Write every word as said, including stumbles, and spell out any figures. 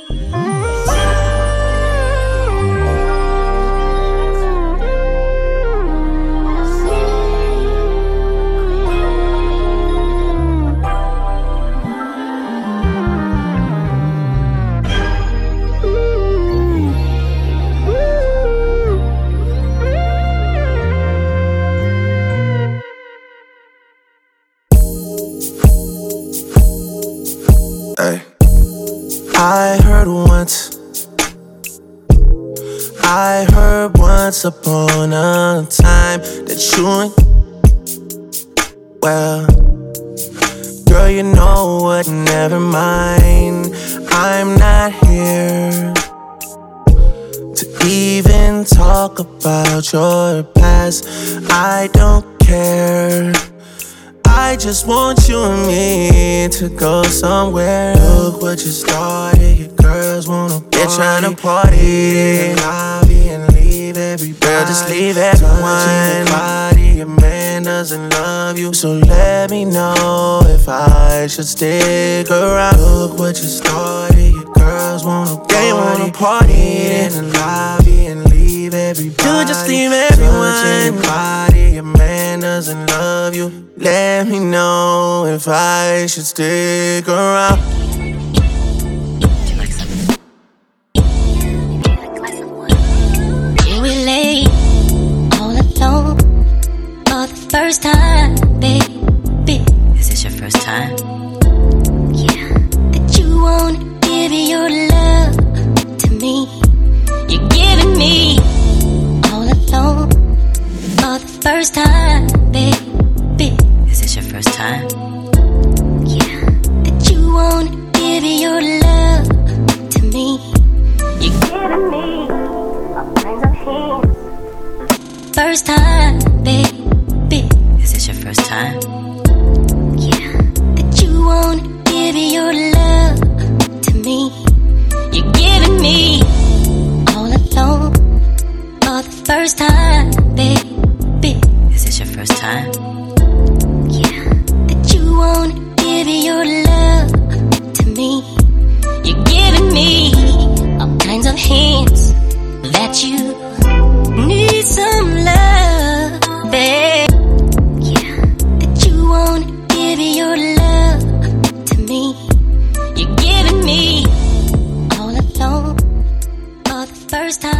Ay. I heard once, I heard once upon a time that you ain't, well, girl, you know what, never mind. I'm not here to even talk about your past. I don't care. I just want you and me to go somewhere. Look what you started, your girls wanna party. They're tryna party in the lobby and leave everybody. Girl, just leave everyone. Body, your man doesn't love you, so let me know if I should stick around. Look what you started, your girls wanna party. They wanna party in the lobby and leave everybody. You just leave everyone. Body, your man doesn't love you. Let me know if I should stick around. You were late, all alone, for the first time, baby. Is this your first time? Yeah, that you wanna give your love to me. You're giving me all alone, for the first time, baby. Is this your first time? Yeah, that you wanna give your love to me. You're giving me all kinds of hints. First time, baby. Is this your first time? Yeah, that you wanna give your love to me. You're giving me all alone for the first time, baby. Is this your first time? You wanna give your love to me. You're giving me all kinds of hints that you need some love, babe. Yeah, that you wanna give your love to me. You're giving me all alone for the first time.